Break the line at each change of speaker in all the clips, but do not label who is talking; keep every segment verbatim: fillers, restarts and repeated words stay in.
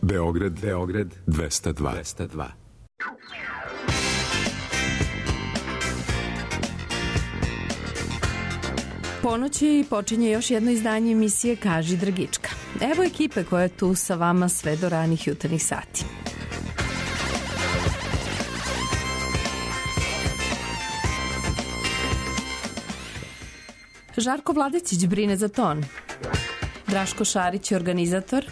Beograd, Beograd, dvesta dva. dvesta dva.
Ponoći počinje još jedno izdanje emisije Kaži Dragička. Evo ekipe koja je tu sa vama sve do ranih jutarnjih sati. Žarko Vladecić brine za ton. Draško Šarić je organizator.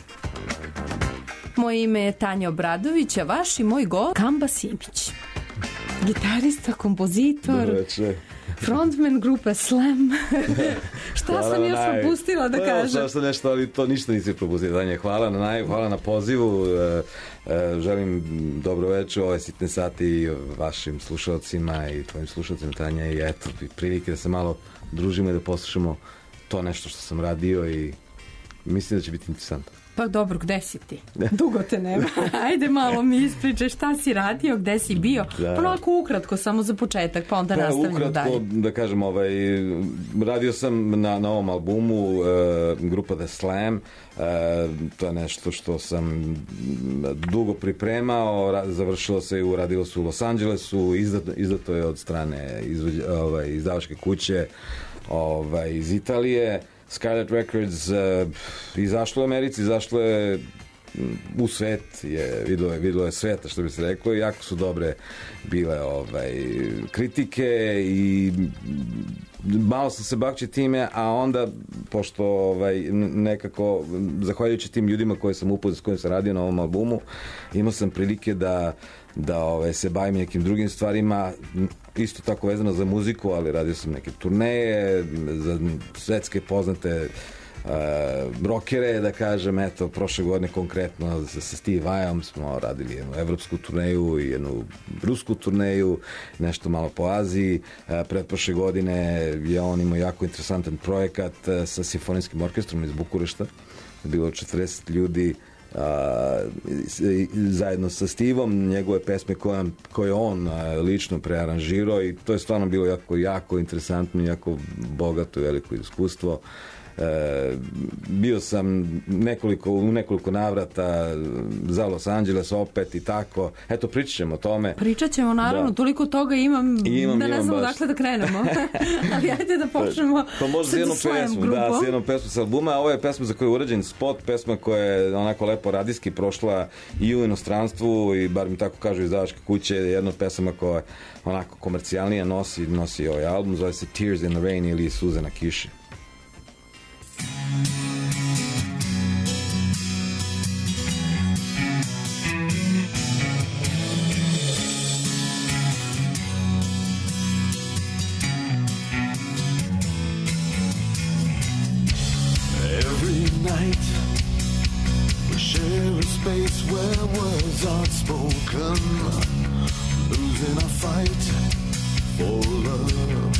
Moje ime je Tanja Obradović, a vaš i moj gost Kamba Simić. Gitarista, kompozitor,
Dobre,
frontman grupe Slam. Šta
hvala
sam još
naj...
propustila da
no,
kažem?
Šta sam nešto, ali to ništa nisi propustila. Danje, hvala na naj, hvala na pozivu. E, e, želim dobro večer, ove sitne sati vašim slušalcima i tvojim slušalcima, Tanja, i eto, prilike da se malo družimo i da poslušamo to nešto što sam radio i mislim da će biti interesantno.
Pa dobro, gde si ti? Dugo te nema. Ajde malo mi ispričaj šta si radio, gde si bio.
Da.
Onako ukratko, samo za početak, pa onda pa, nastavljamo
ukratko,
dalje.
Da kažem, ovaj, radio sam na novom albumu uh, grupa The Slam. Uh, to je nešto što sam dugo pripremao, ra- završilo se i uradilo se u Los Angelesu, izdato, izdato je od strane izvođa, ovaj, izdavačke kuće ovaj, iz Italije. Scarlet Records uh, izašlo u Americi, izašlo je u svet, je, videlo je, videlo je sveta, što bi se reklo, i jako su dobre bile ovaj, kritike i malo sam se bakćio time, a onda, pošto ovaj, nekako, zahvaljujući tim ljudima koji sam upoznao, s kojim sam radio na ovom albumu, imao sam prilike da da ove, se bavim nekim drugim stvarima, isto tako vezano za muziku, ali radio sam neke turneje za svetske poznate uh, rockere, da kažem, eto, prošle godine konkretno sa, sa Steve Vajom smo radili jednu evropsku turneju i jednu rusku turneju, nešto malo po Aziji. Uh, pretprošle godine je on imao jako interesantan projekat uh, sa simfonijskim orkestrom iz Bukurešta, bilo četrdeset ljudi, Uh, zajedno sa Stevom, njegove pesme koje, koje on uh, lično prearanžirao, i to je stvarno bilo jako, jako interesantno, jako bogato i veliko iskustvo. E, bio sam nekoliko, u nekoliko navrata za Los Angeles opet i tako. Eto, pričat ćemo o tome.
Pričat ćemo, naravno, da. Toliko toga imam, imam da ne znamo dakle da krenemo. Ali ajde da počnemo
pa, pa sa jednom pesmom, da, sa jednom pesmom sa albuma. Ovo je pesma za koju je urađen spot, pesma koja je onako lepo radijski prošla i u inostranstvu, i bar mi tako kažu izdavačke kuće, jedna od pesama koja onako komercijalnija nosi, nosi ovaj album, zove se Tears in the Rain ili Suze na kiši.
Space where words aren't spoken, losing a fight for love.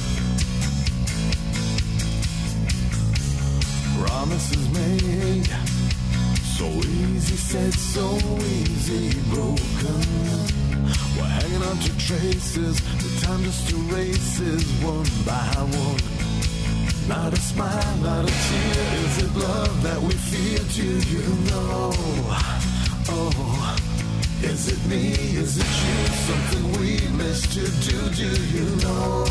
Promises made, so easy said, so easy broken. We're hanging on to traces, the time just erases one by one. Not a smile, not a tear. Is it love that we feel? Do you know? Oh, is it me? Is it you? Something we missed to do? Do you know?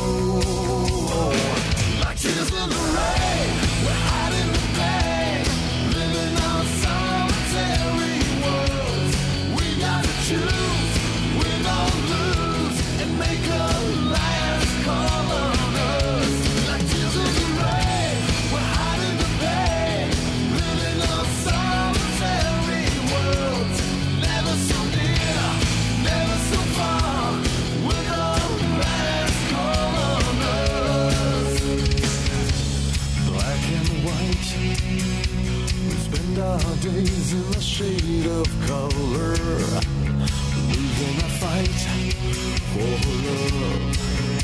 Like tears in the rain, we're hiding the pain, living our solitary worlds. We gotta choose, win or lose, and make a last call on us. Like tears in the rain, we're hiding the pain, living our solitary worlds. Never so near, never so far, with a last call on us. Black and white, we spend our days in the shade of color, losing a fight for love.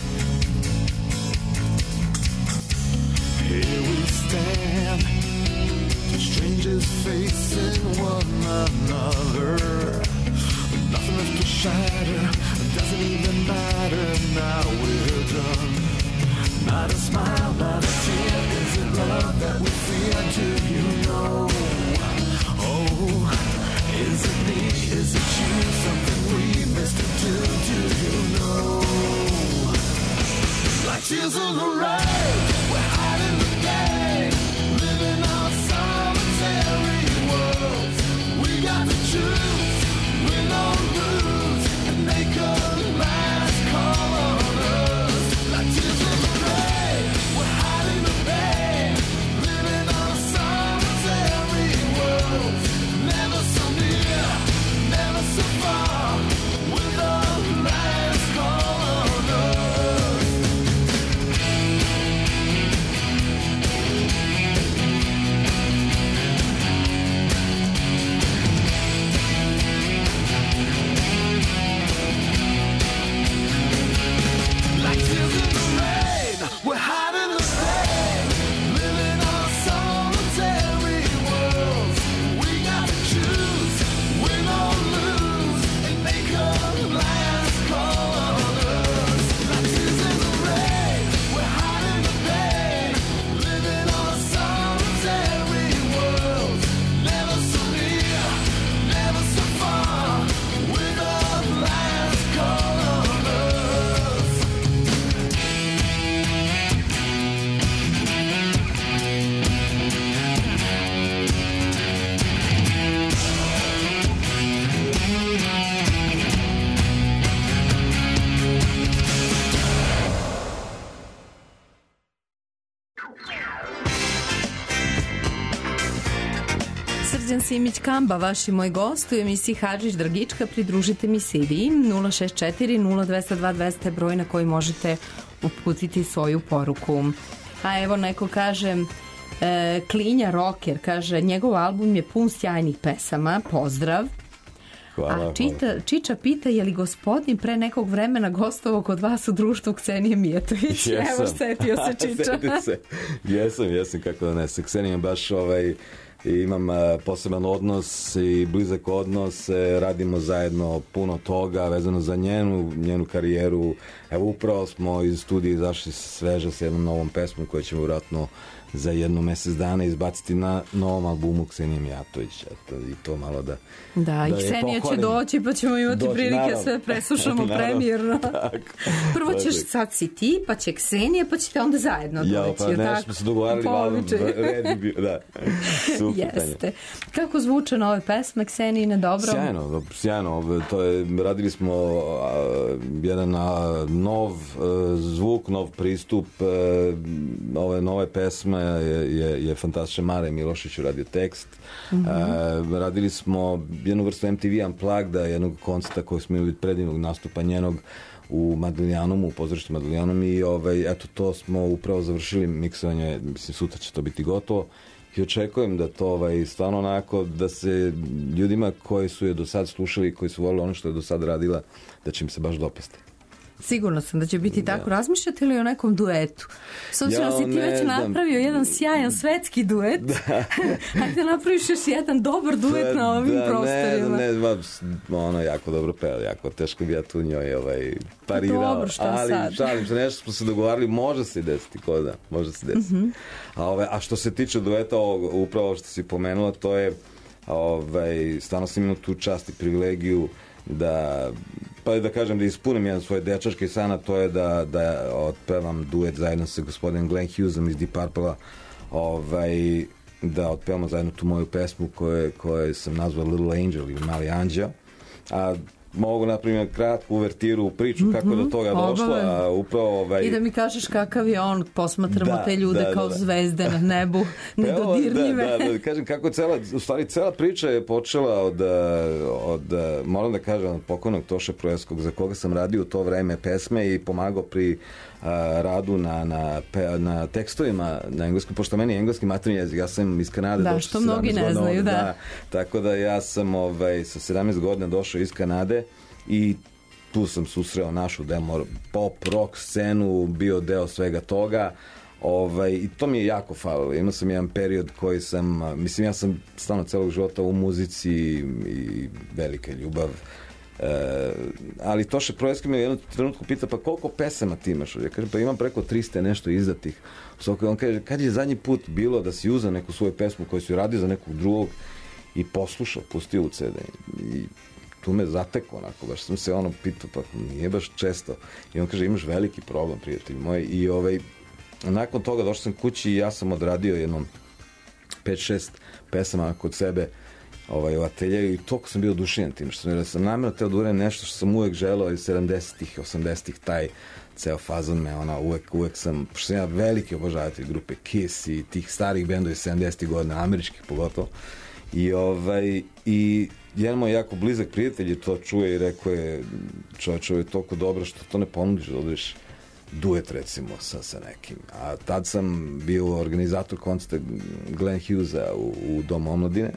Here we stand, two strangers facing one another. Nothing left to shatter, doesn't even matter, now we're done. Not a smile, not a tear, is it love that we fear? Do you know? Oh, is it of the rain, we're hiding the pain, living our solitary worlds. We got to choose, win or lose, and make a last call on us. Like tears in the rain, we're hiding the pain, living our solitary worlds. Never so near, never so far, with a last call on us. Like tears in the rain, we're hiding the pain, living our solitary worlds. We gotta choose, win or lose, and make a last call on us. Like tears in the rain, we're hiding the pain, living our solitary worlds. Never so near, never so far, with a last call on us.
Srđan Simić Kamba, vaš i moj gost u emisiji Hadžić Dragička. Pridružite mi se i vi. nula šest četiri nula dva nula dva dva zero zero broj na koji možete uputiti svoju poruku. A evo neko kaže, e, Klinja Rocker, kaže, njegov album je pun sjajnih pesama. Pozdrav.
Hvala,
A čita, Čiča pita je li gospodin pre nekog vremena gostovao kod vas u društvu Ksenije Mijetović.
Jesam.
Evo, setio se Čiča.
Setim se. Jesam, jesam, kako da ne. Sa Ksenijom baš ovaj, imam uh, poseban odnos i blizak odnos. E, radimo zajedno puno toga vezano za njenu, njenu karijeru. Evo, upravo smo iz studija izašli sveže sa jednom novom pesmom koju ćemo vjerojatno za jedno mesec dana izbaciti na novom albumu Ksenije Mijatović. Eto, i to malo da...
Da, i
je
Ksenija će
pohvalim.
doći pa ćemo imati
Doći,
prilike
naravno.
sve preslušamo
Naravno.
premijerno.
Tako.
Prvo ćeš,
Dođe.
sad si ti, pa će Ksenija, pa ćete onda zajedno doći.
Ja, pa
jel
ne,
tako?
smo se dogovarali
Po
malo,
običaju.
red je bio, da. Super, Tanja.
Jeste. Kako zvuče nove pesme Ksenijine, dobro?
Sjajno, sjajno. To je, radili smo a, jedan a, nov a, zvuk, nov pristup. A, ove nove pesme je, je, je fantastičan. Mare Milošić uradio tekst. Mm-hmm. A, radili smo jednu vrstu M T V Unplugged, jednog koncerta koji smo imali predivnog nastupa njenog u Madelijanomu, u pozorištu Madelijanom i ovaj, eto, to smo upravo završili miksovanje, mislim, sutra će to biti gotovo. I očekujem da to ovaj, stvarno onako, da se ljudima koji su je do sad slušali, koji su volili ono što je do sad radila, da će im se baš dopasti.
Sigurno sam da će biti tako. Razmišljate li o nekom duetu? S obzirom
Ja,
si ti
ne
već
znam.
napravio jedan sjajan svetski duet. Hajde napraviš još jedan dobar duet na ovim
da,
prostorima.
Ne, ne, ma, ono jako dobro peva, jako teško bi ja tu njoj ovaj, parirao.
Dobro, šta
ali
sad?
šalim se, nešto smo se dogovarali, može se desiti, ko da, može se desiti.
Mhm.
a, ovaj, a što se tiče dueta, ovog, upravo što si pomenula, to je, ovaj, stvarno sam imao tu čast i privilegiju da, pa da kažem da ispunim jedan svoj dečački san, a to je da, da otpevam duet zajedno sa gospodinom Glenn Hughesom iz Deep Purple-a, ovaj, da otpevamo zajedno tu moju pesmu koju, koju sam nazvao Little Angel ili Mali anđeo. A mogu napraviti kratku uvertiru u priču mm-hmm, kako je do toga
obave.
došlo, a upravo ovaj...
I da mi kažeš kakav je on, posmatramo
Da,
te ljude
da,
kao
da, da.
zvezde na nebu,
Pa evo,
nedodirljive.
Da, da, da, kažem kako je cela, u stvari cela priča je počela od, od moram da kažem, od pokojnog Toše Projeskog, za koga sam radio u to vreme pesme i pomagao pri a, radu na, na, pe, na tekstovima na engleskom, pošto meni je engleski maternji jezik, ja sam iz Kanade
Da,
došao
što
sa
mnogi
sedamnaest
ne
godina
znaju,
ovde,
da.
Tako da ja sam ovaj, sa sedamnaest godina došao iz Kanade i tu sam susreo našu demo pop rock scenu, bio deo svega toga. Ovaj, i to mi je jako falilo. Imao sam jedan period koji sam, mislim, ja sam stvarno celog života u muzici i velika ljubav. E, ali Toše Projeski me u jednom trenutku pita, pa koliko pesama ti imaš? Ja kažem, pa imam preko tristo nešto izdatih. On kaže, kad je zadnji put bilo da si uzeo neku svoju pesmu koju si radio za nekog drugog i poslušao, pustio u ce de. I tu me zateko, onako, baš sam se ono pitao, pa nije baš često. I on kaže, imaš veliki problem, prijatelj moj. I ovaj, nakon toga došao sam kući i ja sam odradio jednom pet šest pesama kod sebe ovaj, u ateljeju i toliko sam bio oduševljen tim što sam, jer sam namjerno teo da uradim nešto što sam uvek želeo iz sedamdesetih, osamdesetih, taj ceo fazon me, ona, uvek, uvek sam, pošto sam ja veliki obožavatelj grupe Kiss i tih starih bendova iz sedamdesetih godina, američkih pogotovo, i ovaj, i jedan moj jako blizak prijatelj je to čuje i rekao je, čovječ, ovo je toliko dobro što to ne ponudiš da odreš duet recimo sa, sa nekim. A tad sam bio organizator koncerta Glenn Hughesa u, u Domu omladine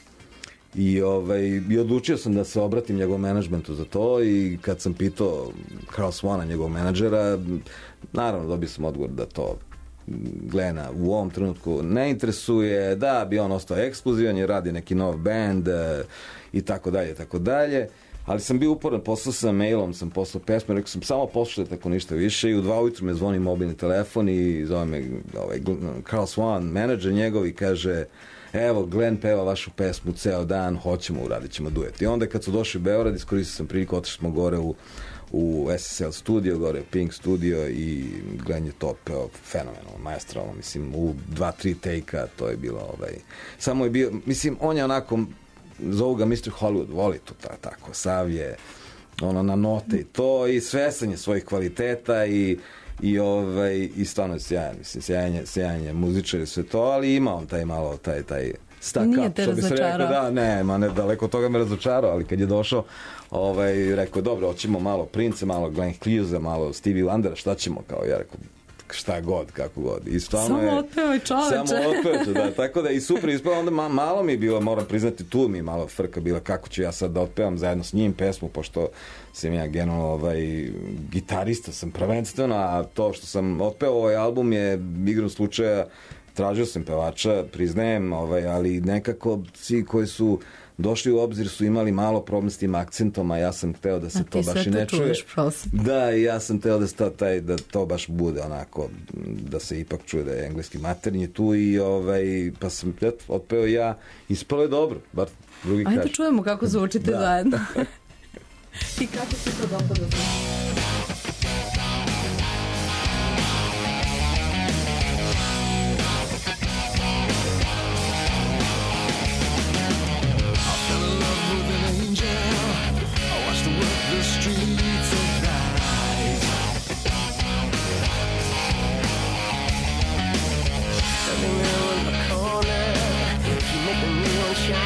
i, ovaj, i odlučio sam da se obratim njegovom menadžmentu za to i kad sam pitao Carl Swana, njegov menadžera, naravno dobio sam odgovor da to Glena u ovom trenutku ne interesuje, da bi on ostao ekskluzivan jer radi neki nov band e, i tako dalje, tako dalje. Ali sam bio uporan, poslao sam mailom, sam poslao pesmu, rekao sam samo poslušajte tako ništa više i u dva ujutru me zvoni mobilni telefon i zove me ovaj, Carl Swan, menadžer njegov i kaže evo Glenn peva vašu pesmu ceo dan, hoćemo, uradit ćemo duet. I onda kad su došli u Beograd, iskoristio sam priliku, otišli smo gore u u S S L studio, gore Pink studio i Glenn je to peo fenomenalno, maestralno, mislim, u dva, tri take-a, to je bilo, ovaj, samo je bio, mislim, on je onako, zovu ga mister Hollywood, voli to ta, tako, sav je, ono, na note i to, i svesan je svojih kvaliteta i i ovaj i stvarno je sjajan, mislim, sjajanje, sjajanje muzičar i sve to, ali ima on taj malo, taj, taj stack up, što bi se rekao, da, ne, ma ne, daleko od toga me razočarao, ali kad je došao, ovaj, rekao, dobro, hoćemo malo Prince, malo Glenn Hughesa, malo Stevie Wondera, šta ćemo, kao ja rekao, šta god, kako god. I stvarno je,
samo otpeo čoveče.
Samo otpeo, da, tako da i super ispao, onda ma, malo mi je bilo, moram priznati, tu mi je malo frka bila, kako ću ja sad da otpevam zajedno s njim pesmu, pošto sam ja generalno ovaj, gitarista sam prvenstveno, a to što sam otpeo ovaj album je igrom slučaja, tražio sam pevača, priznajem, ovaj, ali nekako svi koji su došli u obzir su imali malo problem s tim akcentom, a ja sam hteo da se to baš i ne čuje. Da, i ja sam hteo da, sta, taj, da to baš bude onako, da se ipak čuje da je engleski maternji tu i ovaj, pa sam eto, otpeo ja, ispalo je dobro, bar drugi kaže.
Ajde čujemo kako zvučite
da.
zajedno. I kako se to dobro da znači.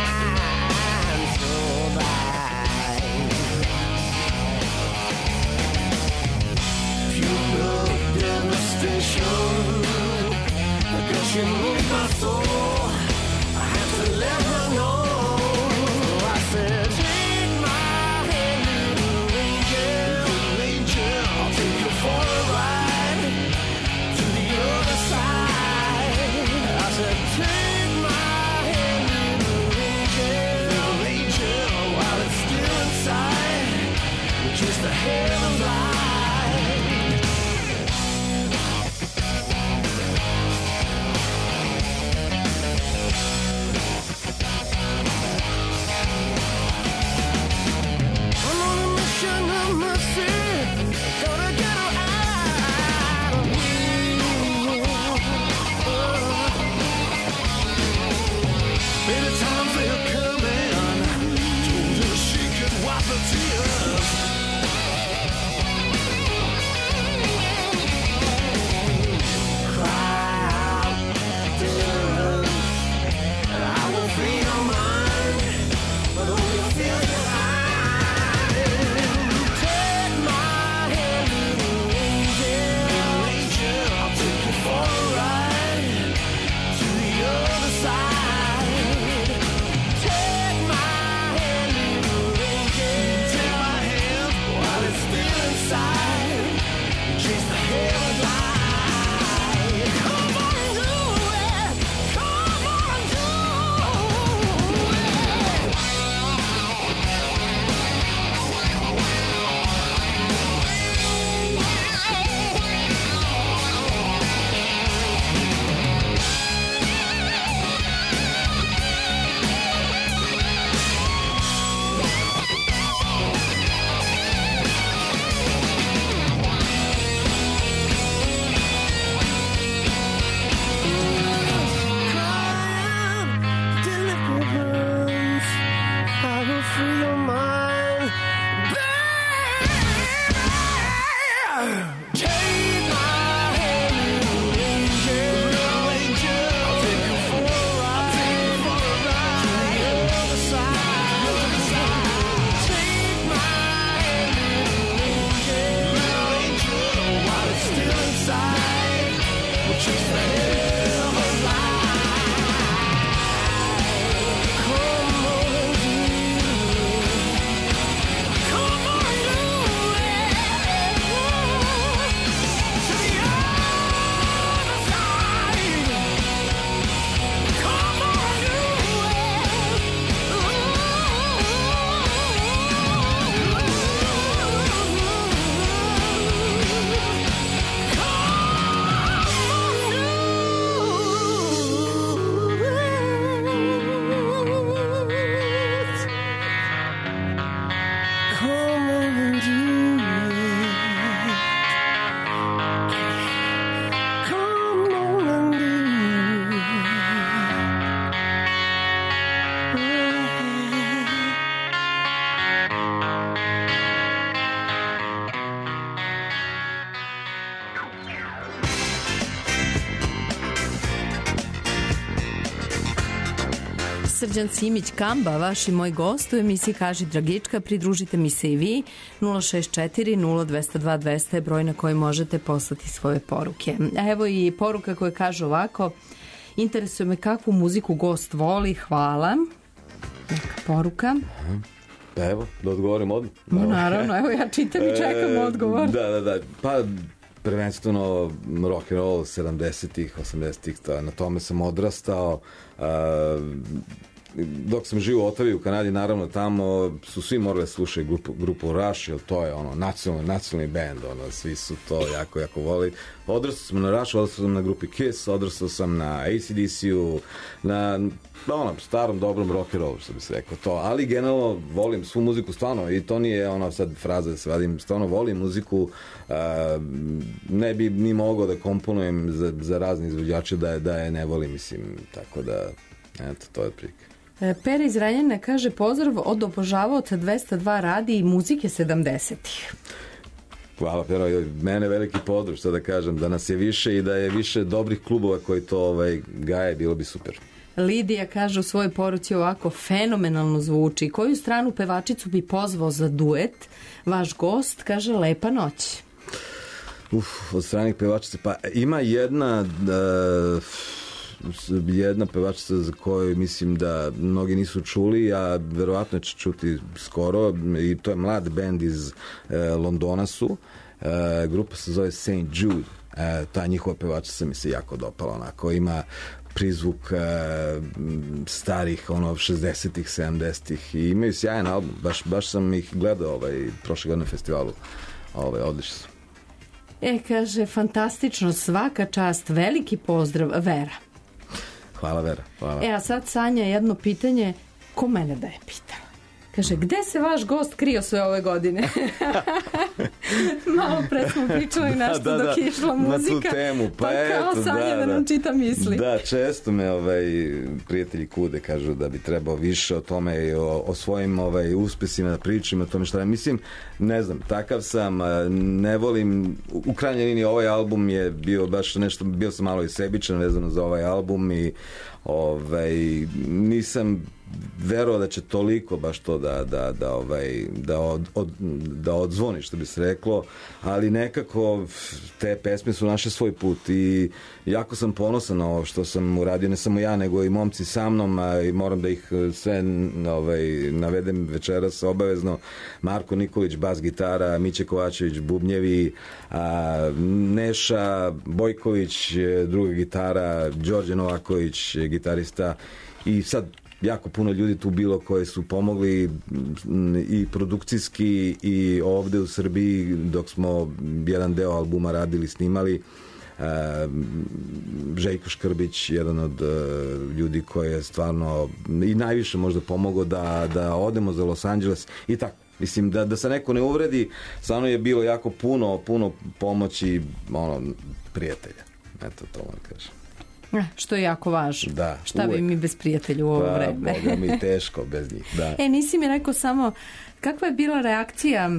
Shine so bright.
Srđan Simić Kamba, vaš i moj gost u emisiji Kaži Dragička. Pridružite mi se i vi. nula šest četiri nula dva nula dva dva nula zero je broj na koji možete poslati svoje poruke. A evo i poruka koja kaže ovako: interesuje me kakvu muziku gost voli, hvala. Neka poruka.
Pa evo, da odgovorim odmah.
No, naravno, evo ja čitam i čekam odgovor.
Da, da, da. Pa prvenstveno rock and roll sedamdesetih, osamdesetih, na tome sam odrastao. Uh, dok sam živo u Otavi u Kanadi, naravno tamo su svi morali slušati grupu, grupu Rush, jer to je ono nacionalni, nacionalni band, ono, svi su to jako, jako voli. Odrastao sam na Rush, odrastao sam na grupi Kiss, odrastao sam na A C D C-u, na ono, starom dobrom rock and rollu, što bi se rekao to, ali generalno volim svu muziku stvarno i to nije ono sad fraza da se vadim, stvarno volim muziku, uh, ne bi ni mogao da komponujem za, za razne izvođače da je, da je ne volim, mislim, tako da, eto, to je otprilike.
Pera iz Renjanina kaže pozdrav od obožavaoca dvesta dva radi i muzike sedamdesetih.
Hvala, Pero, mene veliki pozdrav, što da kažem, da nas je više i da je više dobrih klubova koji to ovaj, gaje, bilo bi super.
Lidija kaže u svojoj poruci ovako: fenomenalno zvuči. Koju stranu pevačicu bi pozvao za duet? Vaš gost kaže Lepa noć.
Uf, od stranih pevačica, pa ima jedna uh, jedna pevačica za koju mislim da mnogi nisu čuli, a verovatno će čuti skoro, i to je mlad bend iz uh, Londona su, uh, grupa se zove Saint Jude, uh, ta njihova pevačica mi se jako dopala, onako ima prizvuk uh, starih ono šezdesetih, sedamdesetih i imaju sjajan album, baš, baš sam ih gledao ovaj, prošle godine na festivalu, ovaj, odlični su.
E, kaže, fantastično, svaka čast, veliki pozdrav, Vera.
Hvala, Vera, hvala.
E, a sad Sanja jedno pitanje, ko mene da je pitala? Kaže, gde se vaš gost krio sve ove godine? Malo pre smo pričali nešto da, da, dok je išla muzika.
Na tu temu, pa,
pa
eto,
kao Sanja
da,
da, da nam čita misli.
Da, često me ovaj, prijatelji kude, kažu da bi trebao više o tome i o, o svojim ovaj, uspesima da pričam, o tome šta je. Mislim, ne znam, takav sam, ne volim, u krajnjoj liniji ovaj album je bio baš nešto, bio sam malo i sebičan vezano za ovaj album i ovaj, nisam verovao da će toliko baš to da, da, da, ovaj, da, od, od, da odzvoni, što bi se reklo, ali nekako te pesme su naše svoj put i jako sam ponosan na ovo što sam uradio, ne samo ja, nego i momci sa mnom, a, i moram da ih sve ovaj, navedem večeras obavezno. Marko Nikolić, bas gitara, Miće Kovačević, bubnjevi, a, Neša Bojković, druga gitara, Đorđe Novaković, gitarista, i sad jako puno ljudi tu bilo koji su pomogli i produkcijski i ovde u Srbiji dok smo jedan deo albuma radili, snimali. Uh, Željko Škrbić, jedan od uh, ljudi koji je stvarno i najviše možda pomogao da, da odemo za Los Angeles i tako. Mislim, da, da se neko ne uvredi, stvarno je bilo jako puno, puno pomoći ono, prijatelja. Eto, to vam kažem.
Što je jako važno.
Da,
šta
uvek.
bi mi bez prijatelja u ovo
pa,
vreme?
Boga mi teško bez njih, da.
E, nisi mi rekao samo, kakva je bila reakcija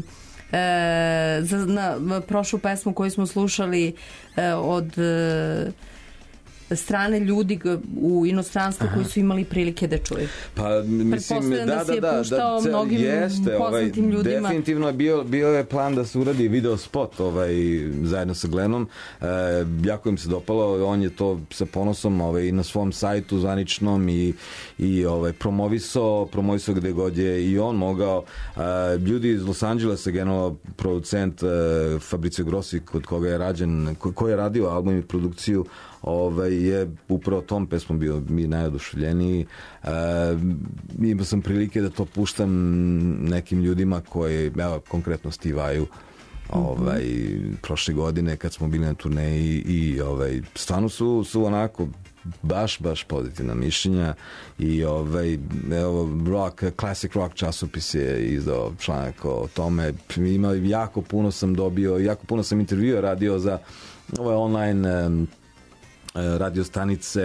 e, za, na prošlu pesmu koju smo slušali e, od e, strane ljudi u inostranstvu koji su imali prilike da čuju?
Pa mislim, da,
da,
da, da,
da,
da,
mnogim
jeste, ovaj,
ljudima.
definitivno je bio, bio je plan da se uradi video spot ovaj, zajedno sa Glenom. E, jako im se dopalo, on je to sa ponosom ovaj, na svom sajtu zvaničnom i, i ovaj, promovisao, promovisao gde god je i on mogao. E, ljudi iz Los Angelesa, generalno producent e, Fabrizio Grossi, kod koga je rađen, ko, ko je radio album i produkciju, ovaj, je upravo tom pesmom bio mi najoduševljeniji. E, imao sam prilike da to puštam nekim ljudima koji, evo, konkretno Steve Aju, ovaj, mm-hmm. prošle godine kad smo bili na turneji i ovaj, stvarno su, su onako baš, baš pozitivna mišljenja i ovaj, evo, rock, Classic Rock časopis je izdao članak o tome. Ima, jako puno sam dobio, jako puno sam intervjua radio za ovaj online um, radio stanice,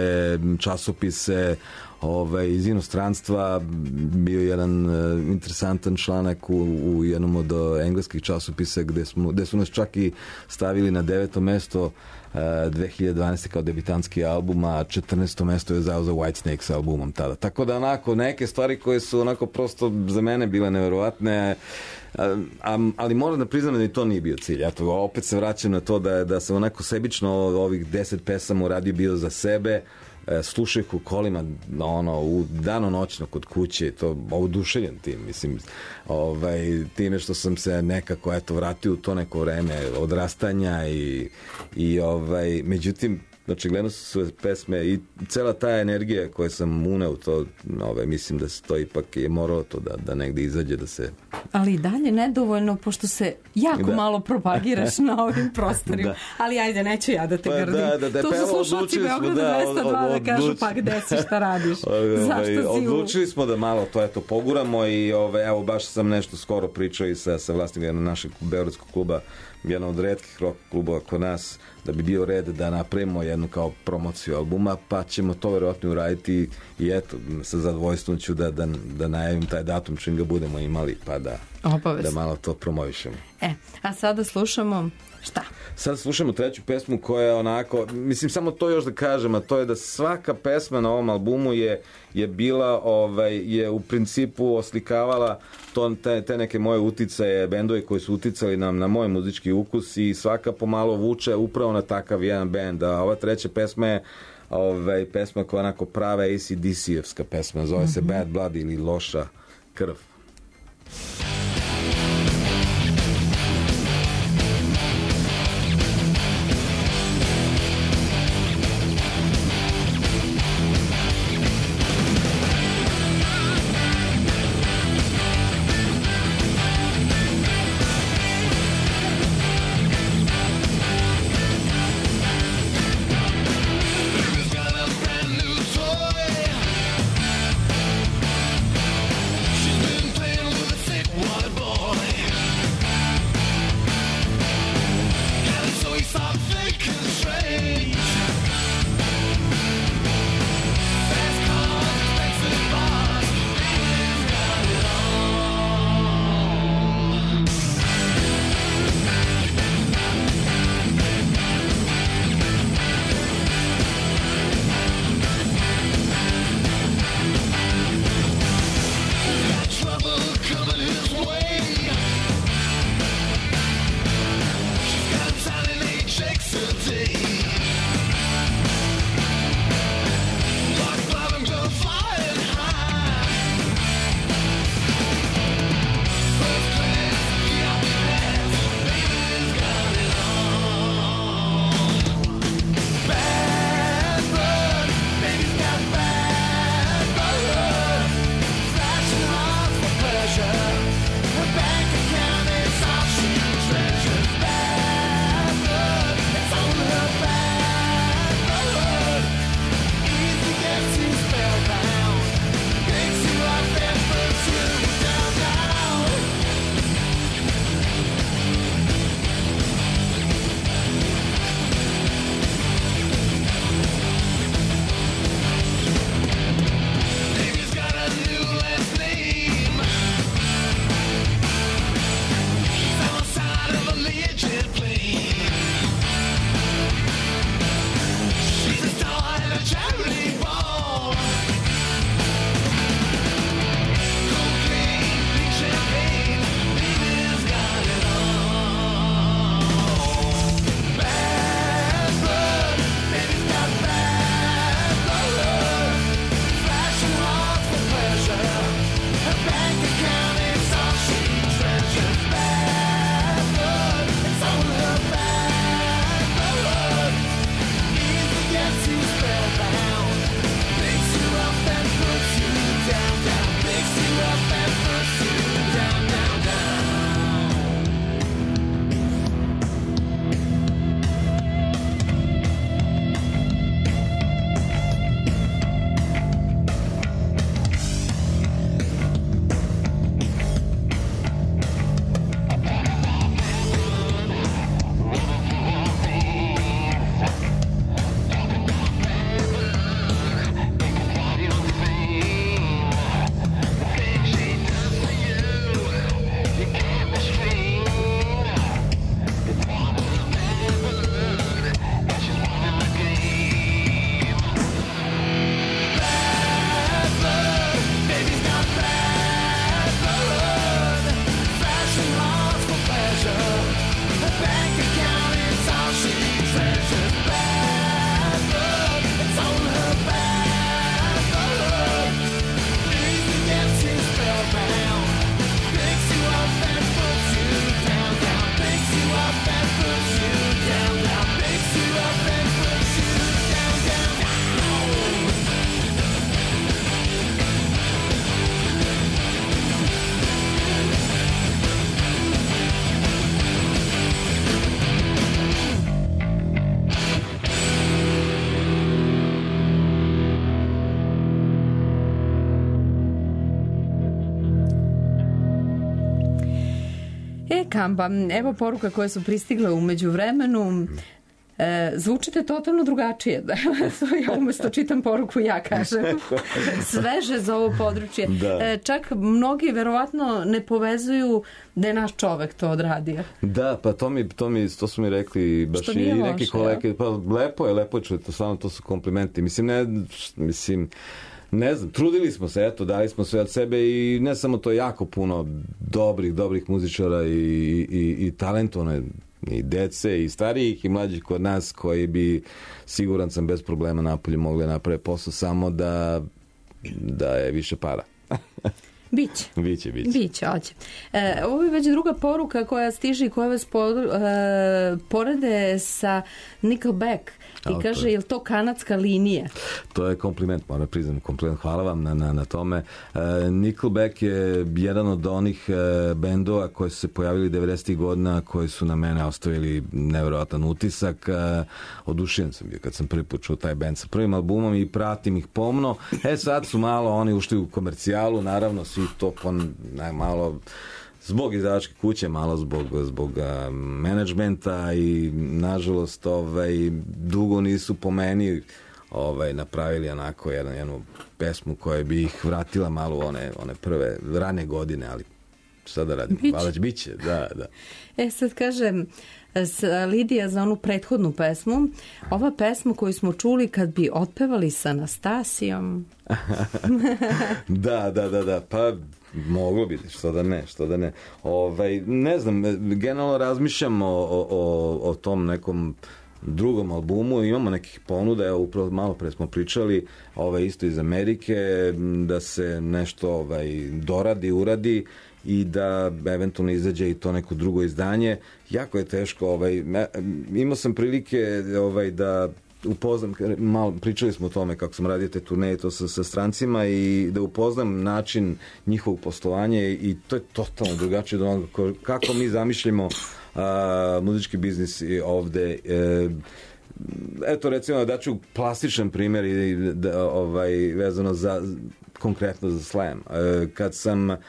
časopise ovaj, iz inostranstva. Bio jedan uh, interesantan članak u, u jednom od uh, engleskih časopisa gde, smo, gde su nas čak i stavili na deveto mesto uh, dve hiljade dvanaeste kao debitanski album, a četrnaesto mesto je zao za Whitesnake sa albumom tada. Tako da onako neke stvari koje su onako prosto za mene bile neverovatne, A, a, ali moram da priznam da ni to nije bio cilj. Ja to opet se vraćam na to da, da sam onako sebično ovih deset pesama uradio bio za sebe, e, slušao ih u kolima ono, u danonoćno kod kuće, to oduševljen tim, mislim, ovaj, time što sam se nekako eto, vratio u to neko vreme odrastanja i, i ovaj, međutim znači gledano su sve pesme i cela ta energija koju sam uneo u to, ove, mislim da se to ipak je moralo to da, da negde izađe, da se...
Ali i dalje nedovoljno, pošto se jako da. malo propagiraš na ovim prostorima. Da. Ali ajde, neću ja da te
pa,
grdim.
Da, da, da,
to
pa,
su slušalci Beograda
da,
dvesta dva da kažu pa gde si, šta radiš. Zašto si u...
Odlučili smo da malo to eto poguramo i ove, evo baš sam nešto skoro pričao i sa, sa vlasnikom našeg beogradskog kluba, jedan od retkih rock klubova kod nas, da bi bio red da napravimo jednu kao promociju albuma, pa ćemo to verovatno uraditi i eto, sa zadovoljstvom ću da, da, da najavim taj datum čim ga budemo imali, pa da, da malo to promovišemo.
E, a sada slušamo šta?
Sad slušamo treću pesmu koja je onako, mislim samo to još da kažem, a to je da svaka pesma na ovom albumu je, je bila, ovaj, je u principu oslikavala to, te, te neke moje uticaje, bendovi koji su uticali na, na moj muzički ukus i svaka pomalo vuče upravo na takav jedan bend. A ova treća pesma je ovaj, pesma koja je onako prava A C D C-evska pesma, zove se Bad Blood ili Loša krv.
She's been
E, Kamba, evo poruka koje su pristigle u međuvremenu. E, zvučite totalno drugačije. Ja umesto čitam poruku, ja kažem. Sveže za ovo područje.
Da.
E, čak mnogi verovatno ne povezuju da je naš čovek to odradio.
Da, pa to mi, to mi, to su mi rekli baš
Što
i
nije
neki
loše,
kolege, pa lepo je, lepo je čuti, stvarno to su komplimenti. Mislim, ne, mislim, ne znam, trudili smo se, eto, dali smo sve od sebe i ne samo to, jako puno dobrih, dobrih muzičara i, i, i talentovane i dece i starijih i mlađih kod nas koji bi, siguran sam, bez problema napolje mogli napraviti posao, samo da, da je više para.
Biće.
Biće, biće.
Biće, hoće. E, ovo je već druga poruka koja stiže i koja vas po, e, porede sa Nickelback i
A,
kaže,
to je-
je li to kanadska linija?
To je kompliment, moram priznam, kompliment. Hvala vam na, na, na tome. E, Nickelback je jedan od onih e, bendova koji su se pojavili devedesetih godina, koji su na mene ostavili nevjerojatan utisak. E, oduševljen sam bio kad sam prvi put čuo taj bend sa prvim albumom i pratim ih pomno. E, sad su malo oni ušli u komercijalu, naravno svi to pon, ne, malo zbog izdavačke kuće, malo zbog, zbog uh, menadžmenta i nažalost ovaj, dugo nisu po meni ovaj, napravili onako jedan, jednu pesmu koja bi ih vratila malo u one, one prve rane godine, ali šta da radim?
Biće.
Hvala, biće, da, da.
E, sad kažem, s- Lidija za onu prethodnu pesmu, ova pesma koju smo čuli kad bi otpevali sa Anastasijom,
Da, da, da, da, pa moglo bi, što da ne, što da ne. Ovaj, ne znam, generalno razmišljam o, o, o, o tom nekom drugom albumu, imamo nekih ponuda, evo upravo malo pre smo pričali, ovaj, isto iz Amerike, da se nešto ovaj, doradi, uradi i da eventualno izađe i to neko drugo izdanje. Jako je teško, ovaj, me- imao sam prilike ovaj, da upoznam, malo pričali smo o tome kako sam radio te turneje to sa, sa strancima i da upoznam način njihovog poslovanja i to je totalno drugačije od onoga ko- kako mi zamišljamo a, muzički biznis i ovde. E, eto recimo da ću plastičan primjer i da, ovaj, vezano za konkretno za slam. E, kad sam e,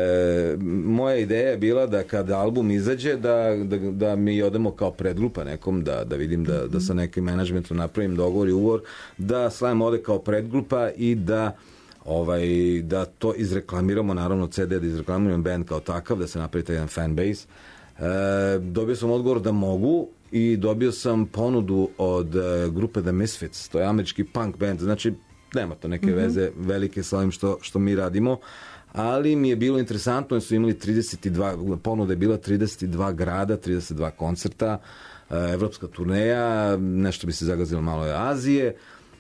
moja ideja je bila da kad album izađe da, da, da mi odemo kao predgrupa nekom, da, da vidim da, da sa nekim menadžmentom napravim dogovor i ugovor, da slam ode kao predgrupa i da ovaj, da to izreklamiramo, naravno C D, da izreklamiramo band kao takav, da se napravi taj jedan fan base. E, dobio sam odgovor da mogu i dobio sam ponudu od e, grupe The Misfits, to je američki punk band, znači nema to neke veze velike sa ovim što, što mi radimo, ali mi je bilo interesantno, jer su imali trideset dva, ponuda je bila trideset dva grada, trideset dva koncerta, e, evropska turneja, nešto bi se zagazilo malo je Azije,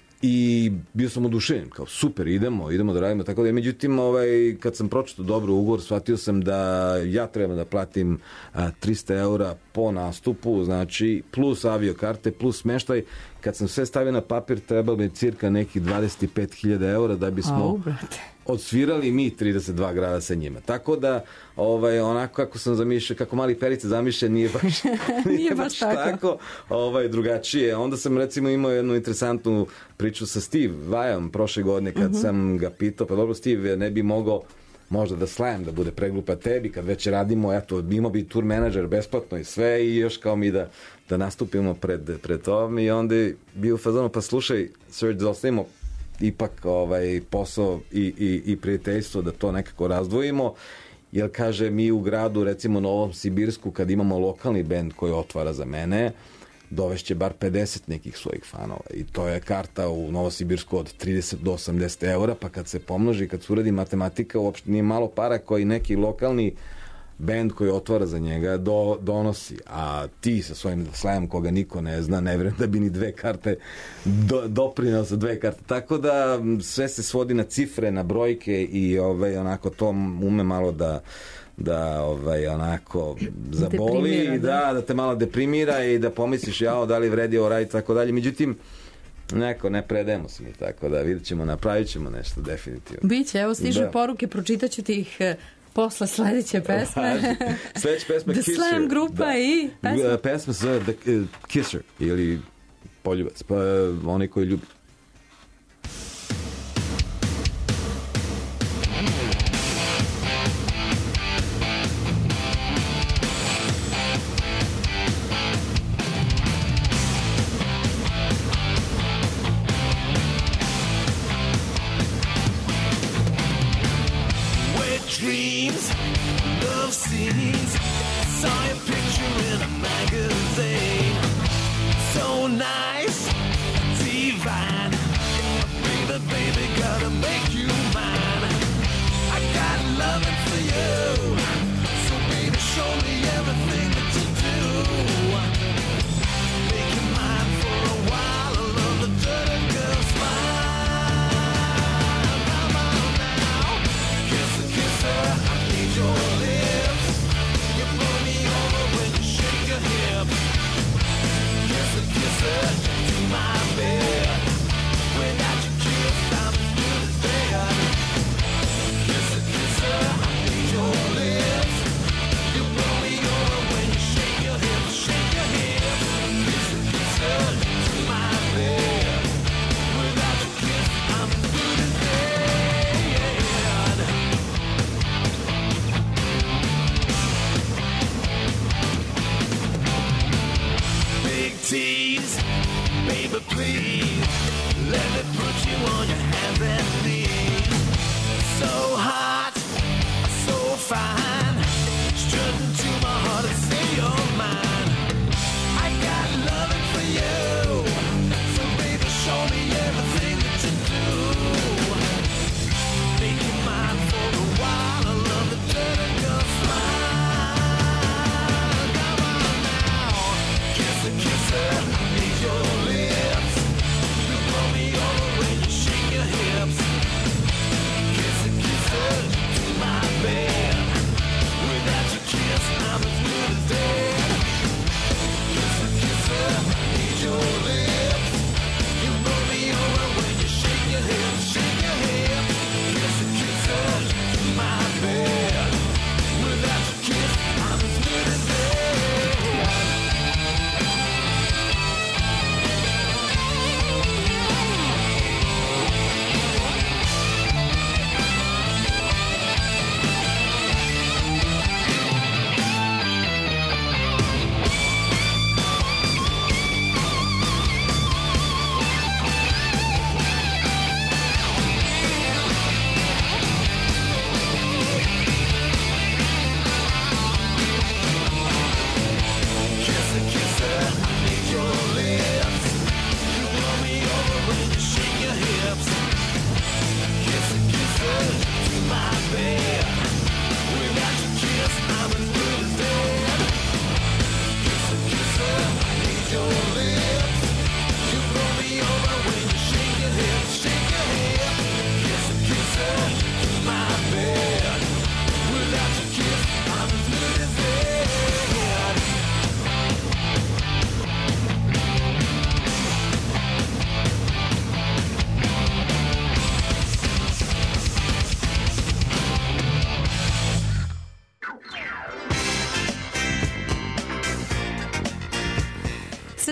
i bio sam oduševljen, kao super, idemo, idemo da radimo, tako da je, međutim, ovaj, kad sam pročitao dobro ugovor, shvatio sam da ja trebam da platim a, trista eura po nastupu, znači, plus avio karte, plus smeštaj. Kad sam sve stavio na papir, trebalo mi cirka nekih dvadeset pet hiljada eura da bismo
Au, brate.
odsvirali mi trideset dva grada sa njima. Tako da, ovaj, onako kako sam zamišljao, kako mali Perica zamišlja, nije baš,
Nije baš tako.
ovaj, drugačije. Onda sam recimo imao jednu interesantnu priču sa Steve Vajom prošle godine kad
Mhm.
sam ga pitao, pa dobro Steve, ne bi mogao možda da slam, da bude pregrupa tebi, kad već radimo, eto, imao bi tour menadžer besplatno i sve i još kao mi da, da nastupimo pred, pred tom i onda je bio u fazonu, pa slušaj, Serge, da ostavimo ipak ovaj posao i, i, i prijateljstvo da to nekako razdvojimo, jer kaže mi u gradu recimo Novom Sibirsku kad imamo lokalni bend koji otvara za mene, dovešće bar pedeset nekih svojih fanova i to je karta u Novosibirsku od trideset do osamdeset eura, pa kad se pomnoži, kad se uradi matematika, uopšte nije malo para koji neki lokalni bend koji otvara za njega do, donosi, a ti sa svojim slamom koga niko ne zna, ne vjerujem da bi ni dve karte do, doprinao sa dve karte, tako da sve se svodi na cifre, na brojke i ovaj, onako to ume malo da da ovaj onako zaboli
Deprimira,
i da, da te malo deprimira i da pomisliš jao da li vredi ovo raditi tako dalje, međutim neko, ne predajemo se mi, tako da vidjet ćemo, napravit ćemo nešto definitivno.
Biće, evo stižu
Da.
poruke, pročitaću ti ih e, posle sledeće pesme.
Sledeća pesma
The
Kisser.
Slam grupa
Da.
i pesma?
Uh, pesma se zove The uh, Kisser ili poljubac, pa uh, onaj koji ljubi.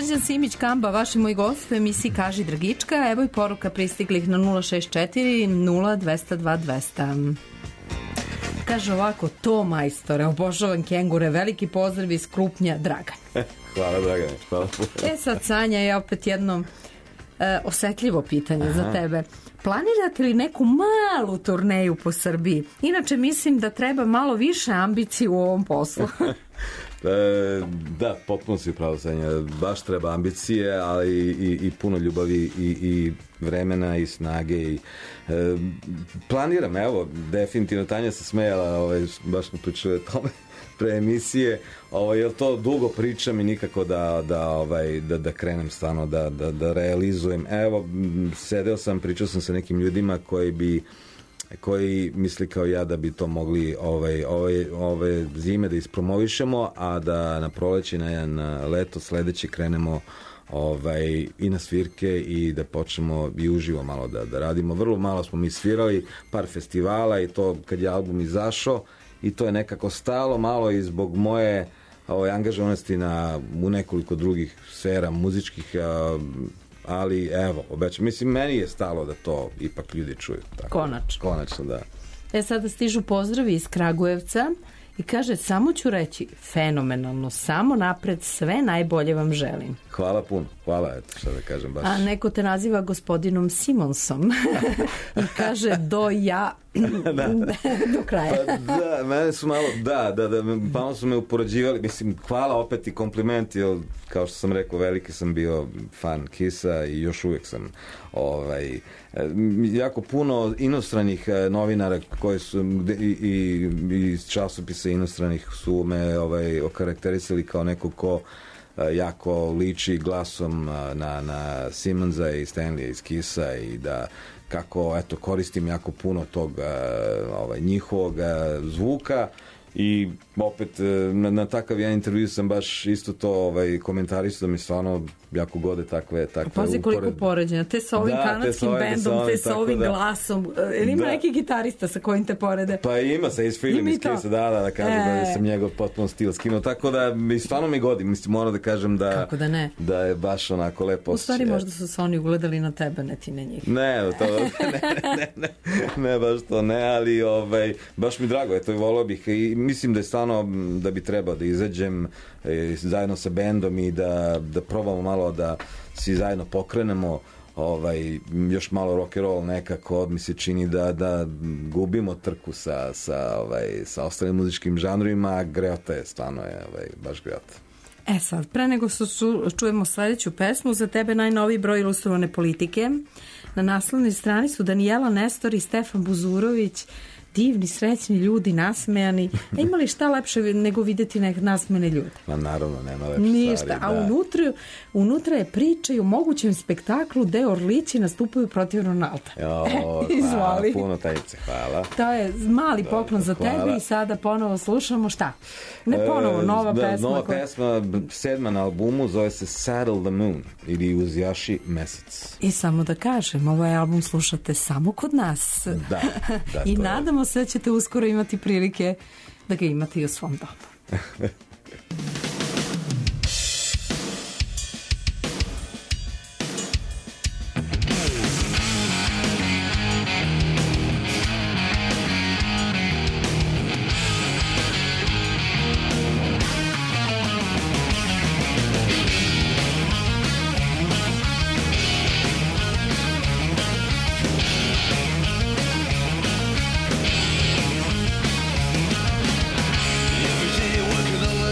Srđan Simić, Kamba, vaš i moj gost u emisiji Kaži Dragička. Evo i poruka pristiglih na nula šest četiri nula dvesta dva dvesta. Kaže ovako, to majstore, obožavam kengure, veliki pozdrav iz Krupnja, Dragan.
Hvala, Dragane, hvala.
E sad, Sanja, je opet jedno e, osetljivo pitanje Aha. za tebe. Planirate li neku malu turneju po Srbiji? Inače, mislim da treba malo više ambicije u ovom poslu.
E, da, potpuno si upravo, Sanja. Baš treba ambicije, ali i, i, i puno ljubavi i, i vremena i snage. I, e, planiram, evo, definitivno Tanja se smejala, ovaj, baš smo pričali o tome pre emisije, ovaj, jer to dugo pričam i nikako da, da, ovaj, da, da krenem stvarno, da, da, da realizujem. Evo, sedeo sam, pričao sam sa nekim ljudima koji bi koji misli kao ja da bi to mogli ovaj, ove, ove zime da ispromovišemo, a da na proleće, na, na leto sledeće krenemo ovaj, i na svirke i da počnemo i uživo malo da, da radimo. Vrlo malo smo mi svirali, par festivala i to kad je album izašao i to je nekako stalo malo i zbog moje ovaj, angažovanosti na, u nekoliko drugih sfera muzičkih, a, ali evo, obećam, mislim, meni je stalo da to ipak ljudi čuju. Tako.
Konačno.
Konačno, da.
E, sada stižu pozdravi iz Kragujevca i kaže, samo ću reći, fenomenalno, samo napred, sve najbolje vam želim.
Hvala puno, hvala, eto, šta da kažem baš.
A neko te naziva gospodinom Simonsom i kaže, do ja,
da.
do kraja.
Pa da, mene su malo, da, da, da, malo su me upoređivali, mislim, hvala opet i komplimenti, jer, kao što sam rekao, veliki sam bio fan Kissa i još uvijek sam, ovaj, jako puno inostranih novinara koji su i, i, i iz časopisa inostranih su me ovaj, okarakterisali kao neko ko jako liči glasom na, na Simonsa i Stanleya iz Kissa i da kako eto koristim jako puno tog ovaj, njihovog zvuka i opet na, na takav jedan intervju sam baš isto to ovaj, komentarisao da mi stvarno jako gode takve, takve
Pazi koliko
upored...
poređenja, te sa ovim da, kanadskim te bendom, ovim, te sa ovim da. glasom. Ili ima da. neki gitarista sa kojim te porede?
Pa ima sa iz Freedom iz Kissa, da, da, da kažem e. da sam njegov potpuno stil skinuo, tako da mi stvarno mi godi, mislim, moram da kažem da,
Kako da, ne?
da je baš onako lepo.
U stvari možda su se oni ugledali na tebe, ne ti na njih.
Ne, to, ne, ne, ne, ne, baš to ne, ali ovaj, baš mi drago, eto, volao bih i mislim da je stvarno da bi trebao da izađem e, zajedno sa bendom i da, da probamo malo da svi zajedno pokrenemo ovaj, još malo rock and roll nekako, mi se čini da, da gubimo trku sa, sa, ovaj, sa ostalim muzičkim žanrima, a greota je, stvarno je ovaj, baš greota.
E sad, pre nego što su, čujemo sledeću pesmu, za tebe najnoviji broj Ilustrovane politike. Na naslovnoj strani su Danijela Nestor i Stefan Buzurović, divni, srećni ljudi, nasmejani. A ima li šta lepše nego videti nek nasmejane ljude?
Ma naravno, nema lepše
Ništa.
stvari.
A
da.
unutra, unutra je priča i u mogućem spektaklu gde Orlići nastupaju protiv Ronalda.
Jo, hvala, puno tajice, hvala.
To je mali poklon za
hvala.
tebe i sada ponovo slušamo šta? Ne ponovo, nova
e, da,
pesma.
Nova
koja...
pesma, sedma na albumu, zove se Saddle the Moon ili Uzjaši mesec.
I samo da kažem, ovaj album slušate samo kod nas.
Da, da.
I
to
nadamo je. se da ćete uskoro imati prilike da ga imate i u svom domu.
Every day working on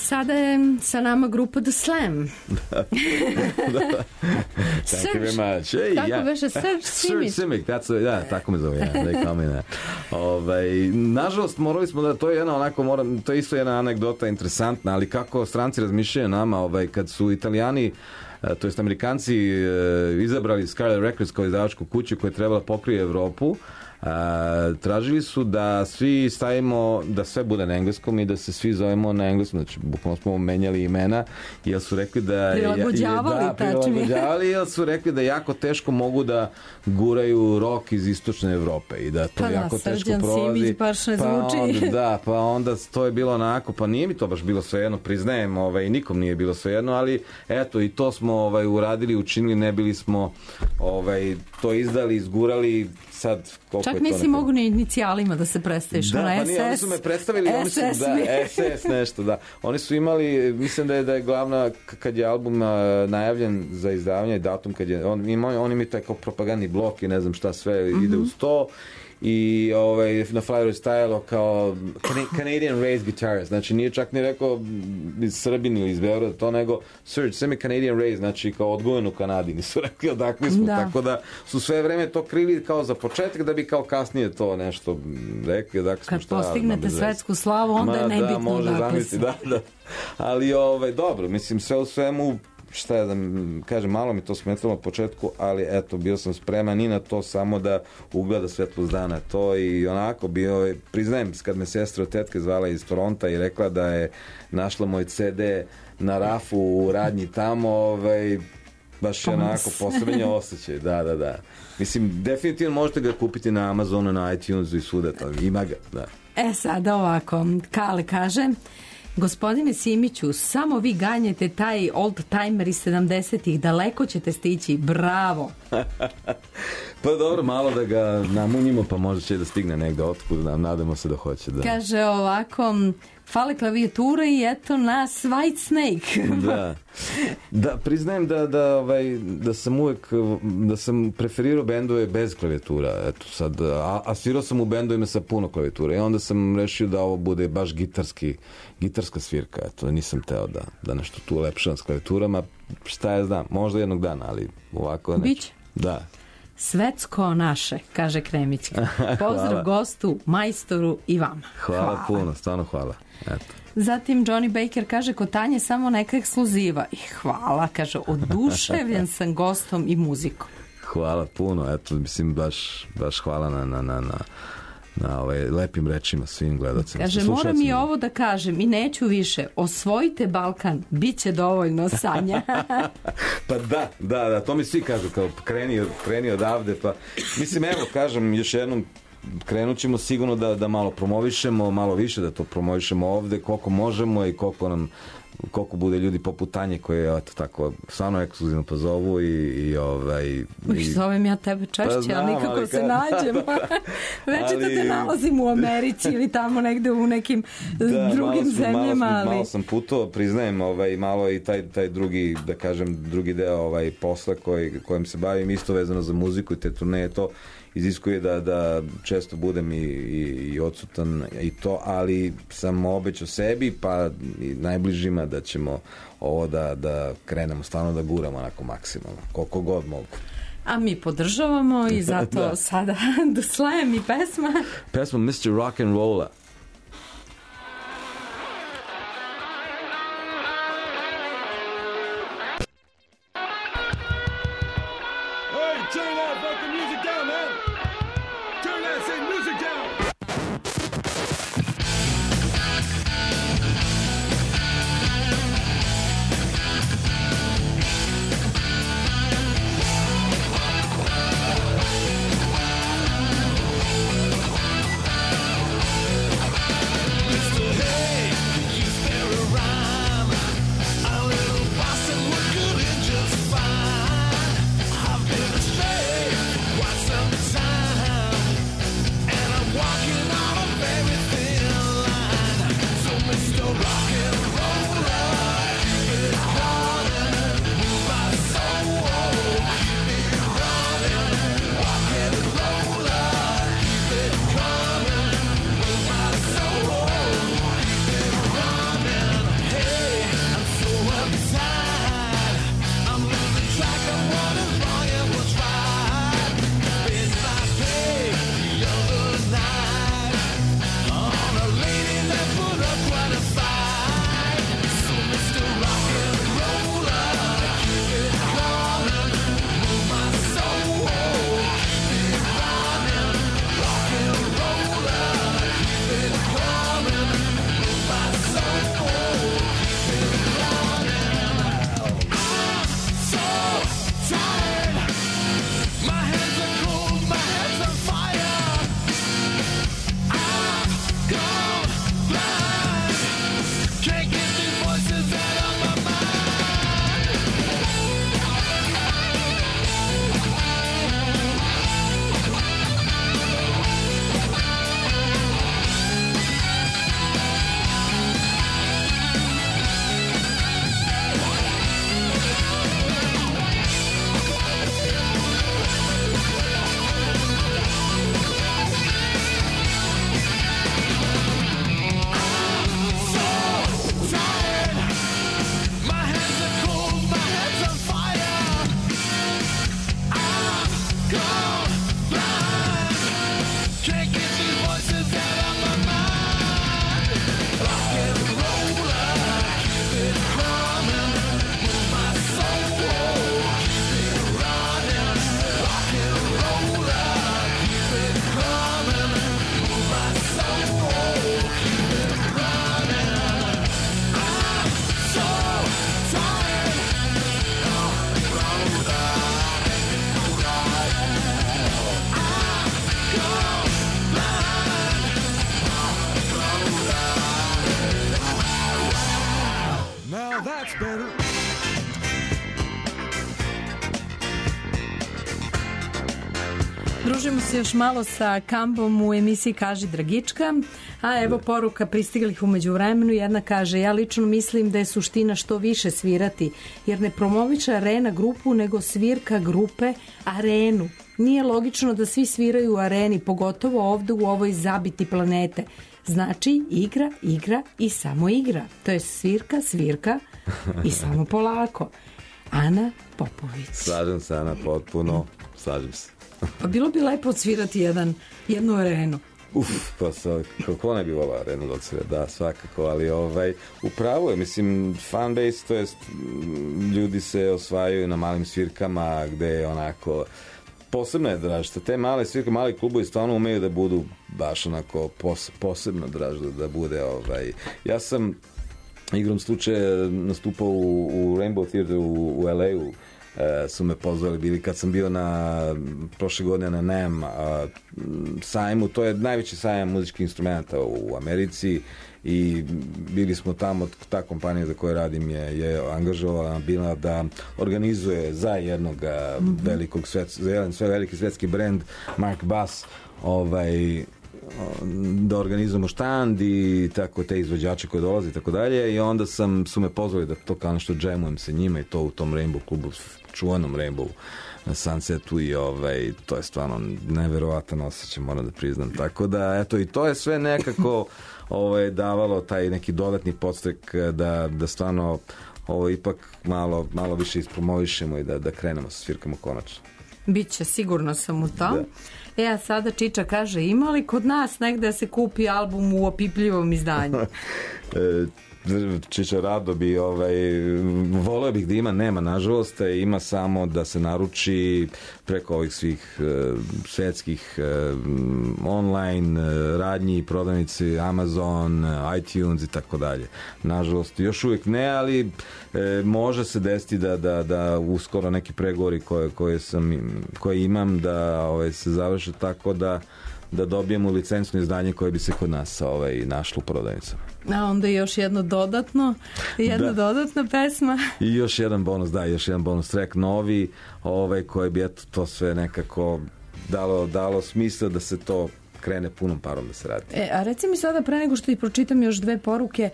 sada je sa nama grupa The Slam.
Thank you very much. Hey,
Kako
yeah.
beše? Serge
Serge
Simic.
Simic, that's a, da, tako me zove, ja, they call me that. Ovaj, nažalost, morali smo da, to je jedna onako, moram, to je isto jedna anegdota interesantna, ali kako stranci razmišljaju nama, ovaj, kad su Italijani, to jest Amerikanci, izabrali Scarlet Records kao izdavačku kuću koja je trebala pokrije Evropu, Uh, tražili su da svi stavimo, da sve bude na engleskom i da se svi zovemo na engleskom, znači bukvalno smo menjali imena, jer su rekli da
prilagođavali,
da, prilagođavali, jer su rekli da jako teško mogu da guraju rock iz istočne Evrope i da to
pa
jako
da,
teško
Srđan
prolazi.
Simić baš ne
pa
zvuči.
onda, da, pa onda to je bilo onako, pa nije mi to baš bilo svejedno, priznajem, ovaj, nikom nije bilo svejedno, ali eto i to smo ovaj, uradili, učinili, ne bili smo ovaj, to izdali, izgurali, sad koliko
Čak
je to
nisi
nekako...
mogu ni inicijalima da se predstaviš.
Da,
ona
pa nije, oni su me predstavili, oni su, da, S S nešto, da. Oni su imali, mislim da je, da je glavna, kad je album uh, najavljen za izdavanje, datum kad je, on, ima, on ima taj kao propagandni blok i ne znam šta sve mm-hmm. ide uz to. I ovaj, na flyeru je stajalo kao Canadian raised guitarist, znači nije čak ni rekao iz Srbini ili iz Beograda to, nego Serge Simic Canadian raised, znači kao odgojen u Kanadi, nisu rekli odakle smo, da. Tako da su sve vreme to krili kao za početak da bi kao kasnije to nešto rekli, odakle smo šta.
Kad postignete svetsku slavu, onda
Ma,
je nebitno
da, može zamisliti, da, da. Ali ovaj, dobro, mislim sve u svemu, šta je da kažem, malo mi to smetalo od početku, ali eto, bio sam spreman i na to samo da ugleda svetlost dana to i onako bio, priznajem, kad me sestra od tetke zvala iz Toronta i rekla da je našla moj C D na rafu u radnji tamo, ovaj, baš je onako posebno osjećaj, da, da, da. Mislim, definitivno možete ga kupiti na Amazonu, na iTunesu i svuda, to ima ga, da.
E sada ovako, Kale kaže: gospodine Simiću, samo vi ganjete taj old timer iz sedamdesetih, daleko ćete stići, bravo.
Pa dobro, malo da ga namunjimo, pa možda će da stigne negde otkud, nam nadamo se da hoće. Da.
Kaže ovako, fale klavijature i eto nas White Snake.
Da. Da, priznajem da, da, ovaj, da sam uvek, da sam preferirao bendove bez klavijatura, eto sad, a, a svirao sam u bendovima sa puno klavijatura i onda sam rešio da ovo bude baš gitarski, gitarska svirka, eto, nisam teo da, da nešto tu ulepšam s klavijaturama, šta ja znam, možda jednog dana, ali ovako neću.
Biće.
Da.
Svetsko naše, kaže Kremićka. Pozdrav gostu, majstoru i vama.
Hvala,
hvala
puno, stvarno hvala. Eto.
Zatim Johnny Baker kaže, kod Tanje samo neka ekskluziva. I hvala, kaže, oduševljen sam gostom i muzikom.
Hvala puno, eto, mislim, baš, baš hvala na, na, na, na, na ovaj, lepim rečima svim gledacima.
Kaže, moram i ovo da kažem i neću više, osvojite Balkan, bit će dovoljno, Sanja.
Pa da, da, da, to mi svi kažu, kao kreni, kreni odavde, pa mislim, evo, kažem još jednom, krenut ćemo sigurno da, da malo promovišemo, malo više da to promovišemo ovde, koliko možemo i koliko nam, koliko bude ljudi poput Tanje koje, eto tako, stvarno ekskluzivno pozovu i, i ovaj...
Uš, zovem ja tebe češće, pa, ali nikako ali, se kad... nađemo. Već ali... da te nalazim u Americi ili tamo negde u nekim da, drugim sam, zemljama. Malo, ali... malo sam putovao, priznajem, ovaj, malo i taj, taj drugi, da kažem, drugi deo ovaj, posla koji, kojim se bavim, isto vezano za muziku i te turneje, to iziskuje da, da često budem i, i, i odsutan i to, ali sam obećao sebi pa i najbližima da ćemo ovo da, da krenemo stvarno da guramo onako maksimalno, koliko god mogu. A mi podržavamo i zato da. Sada The Slam i pesma.
Pesma mister Rock and Rolla.
Turn that fucking music down, man. Turn that same music down. much better.
Družimo se još malo sa Kambom u emisiji Kaži Dragička, a evo poruka pristiglih umeđu vremenu. Jedna kaže: ja lično mislim da je suština što više svirati, jer ne promoviše arena grupu, nego svirka grupe arenu. Nije logično da svi sviraju u areni, pogotovo ovde u ovoj zabiti planete. Znači, igra, igra i samo igra. To je svirka, svirka i samo polako. Ana Popović.
Slažem se, Ana, potpuno. Slažem se.
Pa bilo bi lepo odsvirati jedan, jednu arenu.
Uf, pa sa, kako ne bi volao arenu da odsvira, da, svakako, ali ovaj, upravo je, mislim, fanbase, to jest ljudi se osvajaju na malim svirkama gde je onako, posebno je dražite, te male svirke, mali klubovi stvarno umeju da budu baš onako pos, posebno dražite, da bude ovaj, ja sam igrom slučaja nastupao u, u Rainbow Theatre u, u L A-u. E, su me pozvali bili kad sam bio na prošle godine na N E M a, sajmu, to je najveći sajam muzičkih instrumenta u Americi i bili smo tamo, ta kompanija za koju radim je, je angažovala bila da organizuje za jednog mm-hmm. velikog svet, za jedan sve veliki svetski brend Mark Bass ovaj da organizujemo štand i tako te izvođače koji dolaze i tako dalje i onda sam, su me pozvali da to kao nešto džemujem sa njima i to u tom Rainbow klubu, čuvanom Rainbow na Sunsetu i ovaj, to je stvarno neverovatan osjećaj, moram da priznam. Tako da, eto, i to je sve nekako ovaj, davalo taj neki dodatni podstrek da, da stvarno ovo ipak malo, malo više ispromovišemo i da, da krenemo sa svirkama konačno.
Biće, sigurno sam u tom.
Da.
E, a sada Čiča kaže, ima li kod nas negde se kupi album u opipljivom izdanju?
Čiča rado bi ovaj, voleo bih da ima, nema nažalost, ima samo da se naruči preko ovih svih uh, svetskih uh, online uh, radnji, prodavnici Amazon, uh, iTunes i tako dalje. Nažalost, još uvijek ne, ali uh, može se desiti da, da, da uskoro neki pregovori koje, koje, sam, koje imam da ovaj, se završe tako da da dobijemo licencno izdanje koje bi se kod nas ovaj, našlo u prodavnicama.
A onda još jedno dodatno, jedna
da.
dodatna pesma.
I još jedan bonus, da, još jedan bonus track novi, ovaj, koji bi eto to sve nekako dalo, dalo smisla da se to krene punom parom da se radi.
E, a reci mi sada, pre nego što ti pročitam još dve poruke,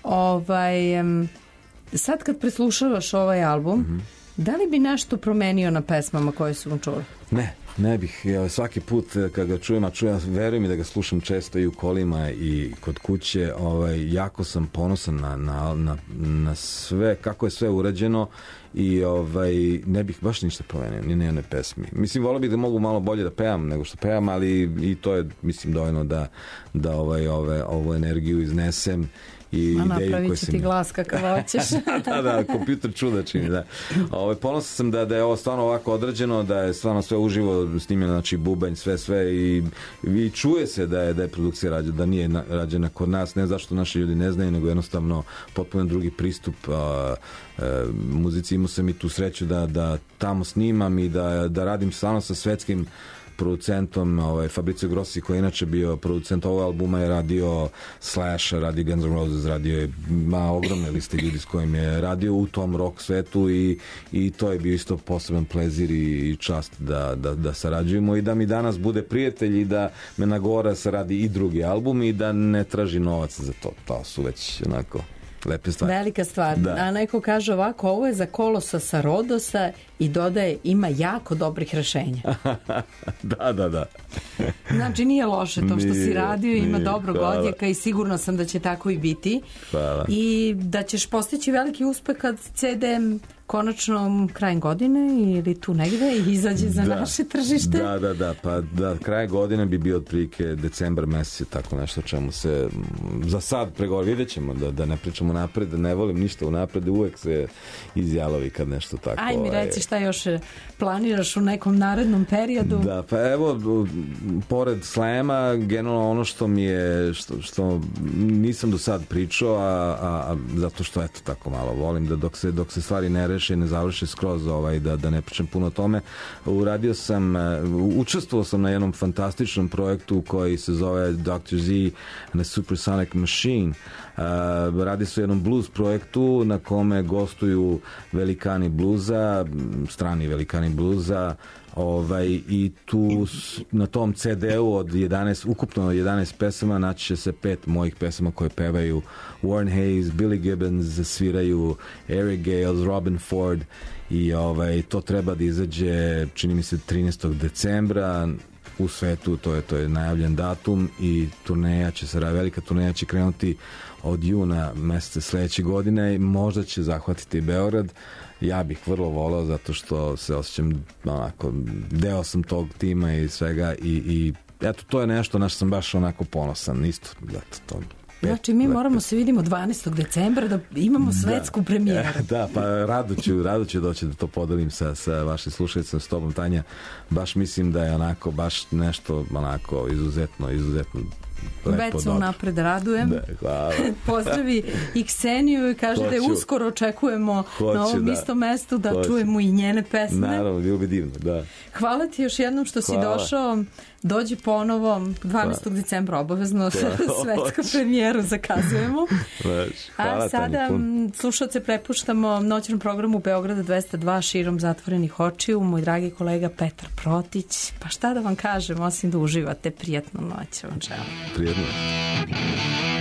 ovaj, um, sad kad preslušavaš ovaj album, mm-hmm. da li bi nešto promenio na pesmama koje su vam čuli?
Ne. Ne bih, ja, svaki put kad ga čujem, a čujem, verujem mi da ga slušam često i u kolima i kod kuće, ovaj, jako sam ponosan na, na, na, na sve, kako je sve urađeno i ovaj, ne bih baš ništa promenio, ni na jedne pesmi. Mislim, volio bih da mogu malo bolje da pevam nego što pevam, ali i to je, mislim, dovoljno da, da ovaj, ove, ovu energiju iznesem.
Ma napravit će ti glas kakav hoćeš.
da, da, kompjuter čuda čini, da. Ove, ponosan sam da, da je ovo stvarno ovako odrađeno, da je stvarno sve uživo snimljeno, znači bubanj, sve, sve i, i čuje se da je, da je produkcija rađena, da nije na, rađena kod nas, ne zašto naši ljudi ne znaju, nego jednostavno potpuno drugi pristup a, a, muzici. Imao sam i tu sreću da, da tamo snimam i da, da radim stvarno sa svetskim producentom, ovaj, Fabrizio Grossi, koji je inače bio producent ovog albuma, je radio Slash, radio Guns N' Roses, radio je, ima ogromne liste ljudi s kojim je radio u tom rock svetu i, i to je bio isto poseban plezir i čast da, da, da sarađujemo i da mi danas bude prijatelj i da me nagovara se radi i drugi album i da ne traži novac za to. To su već onako lepe stvari. Velika
stvar. Da. A neko kaže ovako, ovo je za Kolosa sa Rodosa i dodaje, ima jako dobrih rešenja.
da, da, da.
Znači nije loše to što nije, si radio, nije, ima dobrog hvala. Odjeka i sigurno sam da će tako i biti.
Hvala.
I da ćeš postići veliki uspeh kad C D konačno krajem godine ili tu negde izađe za
da,
naše tržište.
Da, da, da, pa da, kraj godine bi bio otprilike decembar mesec, tako nešto čemu se za sad pregovor, vidjet ćemo da, da ne pričamo napred, da ne volim ništa unapred, uvek se izjalovi kad nešto tako.
Aj mi reci šta još planiraš u nekom narednom periodu.
Da, pa evo, pored slama, generalno ono što mi je, što, što nisam do sad pričao, a, a, a zato što eto tako malo volim da dok se, dok se stvari ne završe i ne završe skroz, ovaj, da, da ne pričam puno o tome. Uradio sam, učestvovao sam na jednom fantastičnom projektu koji se zove doktor Z and the Supersonic Machine. Uh, radi se o jednom blues projektu na kome gostuju velikani bluza, strani velikani bluza, ovaj, i tu na tom ce de-u od jedanaest, ukupno jedanaest pesama naći će se pet mojih pesama koje pevaju Warren Hayes, Billy Gibbons, sviraju Eric Gales, Robin Ford i ovaj, to treba da izađe, čini mi se, trinaestog decembra u svetu, to je, to je najavljen datum i turneja će se, velika turneja će krenuti od juna meseca sledeće godine i možda će zahvatiti Beograd. Ja bih vrlo volao zato što se osjećam onako, deo sam tog tima i svega i, i eto, to je nešto na što sam baš onako ponosan isto, eto, to
znači mi moramo se vidimo dvanaestog decembra da imamo svetsku da. premijeru.
Da, pa rado ću, rado ću doći da to podelim sa, sa vašim slušalicama, s tobom, Tanja. Baš mislim da je onako baš nešto onako izuzetno, izuzetno
već se unapred radujem.
Da, hvala.
Pozdravi i Kseniju i kaže da je uskoro očekujemo Hoću, na ovom da. istom mestu da Hoću. čujemo i njene pesme.
Naravno, bilo bi divno, da.
Hvala ti još jednom što hvala. si došao. Dođi ponovo dvanaestog decembra obavezno svetsku premijeru zakazujemo. A sada slušalce prepuštamo noćnom programu Beograda dvesta dva širom zatvorenih očiju. Moj dragi kolega Petar Protić. Pa šta da vam kažem, osim da uživate, prijatnu noć vam želim.
Prijetno.